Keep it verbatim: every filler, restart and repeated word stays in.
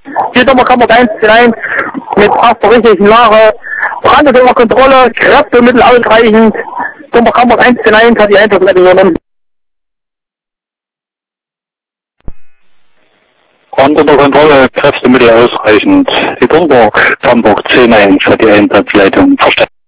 Hier Dommerkammer eins zehn eins mit fast der richtigen Lage. Brandenburger-Kontrolle, Kräftemittel ausreichend. Dommerkammer eins zehn eins hat die Einsatzleitung übernommen. Brandenburger Kontrolle, Kräftemittel ausreichend. Die Dommerkammer zehn eins hat die Einsatzleitung verstärkt.